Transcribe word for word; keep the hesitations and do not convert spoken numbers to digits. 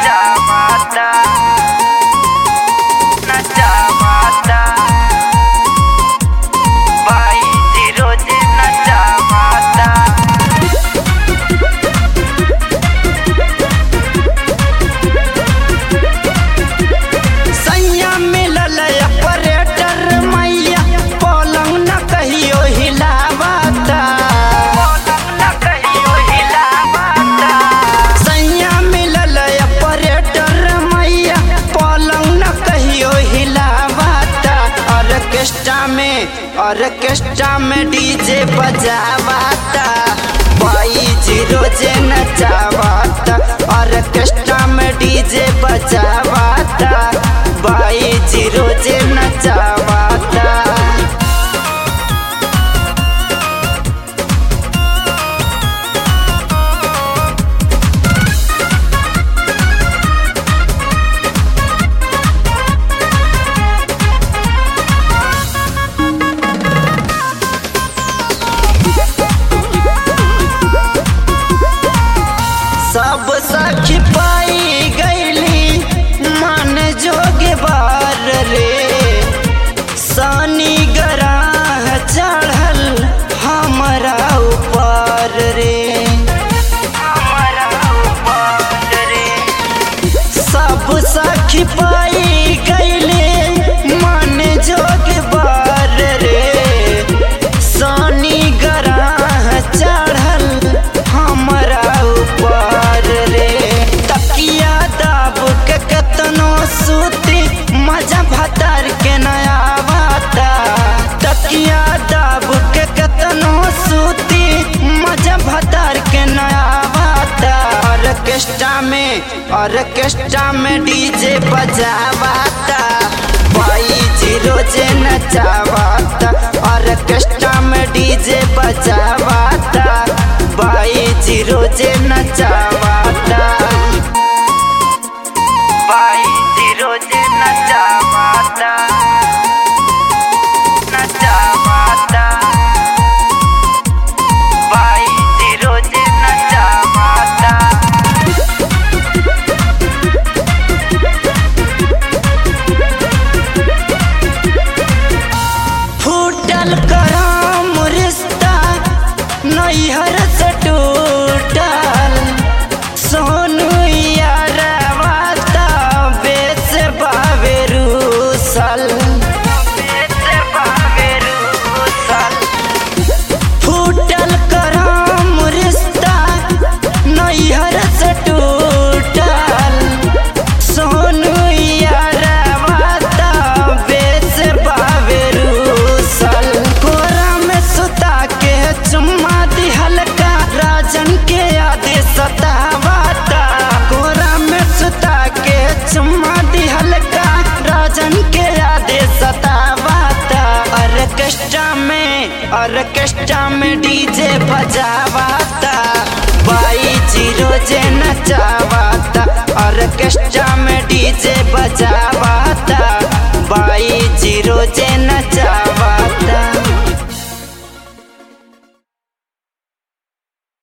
नचावाता नचावाता भाई जी रोज नचावाता। सैया मिलल ऑपरेटर मैया पलंग न कहियो हिलावाता पलंग न कहियो हिलावाता। सैया मिलल ऑपरेटर मैया पलंग न कहियो हिलावाता। ऑर्केस्ट्रा में ऑर्केस्ट्रा में डीजे बजावाता भाई जी रोजे नचावाता। ऑर्केस्ट्रा में डीजे बजावाता भाई जी रोजे नचावाता। सब सखी पाई गईली मन जोगे बार रे। सानी गराह चढ़ल हमारा ऊपर रे हमारा ऊपर रे। सब सखी पाई गईली मन जोगे बार रे। सानी गराह चढ़ल हमारा ऊपर रे। तकिया दाब के कतनो सूती मजा भतार के नया बाता। तकिया दाब के कतनो सूती मजा भतार के नया बाता। ऑर्केस्ट्रा में ऑर्केस्ट्रा में डीजे बजावाता भाई जी रोजे नचावाता। ऑर्केस्ट्रा में डीजे बजावाता भाई जी रोजे नचावाता भाई जी रोजे नचावाता नचावाता भाई जी रोजे नचावाता। फूटल करम रिश्ता नैहर से टूटल। सोनू यारवाता बेस बावे रूसल बेस बावे रूसल। फूटल करम रिश्ता नैहर से टूटल। सोनू यारवाता बेस बावे रूसल। कोरा में सुता के चुम्मा दिहल का राजन के याद सतावाता। कोरा में सुता के चुम्मा दिहल का राजन के याद सतावाता। ऑर्केस्ट्रा में ऑर्केस्ट्रा में डीजे बजावाता भाई जी रोजे नचावाता। ऑर्केस्ट्रा में डीजे बजावा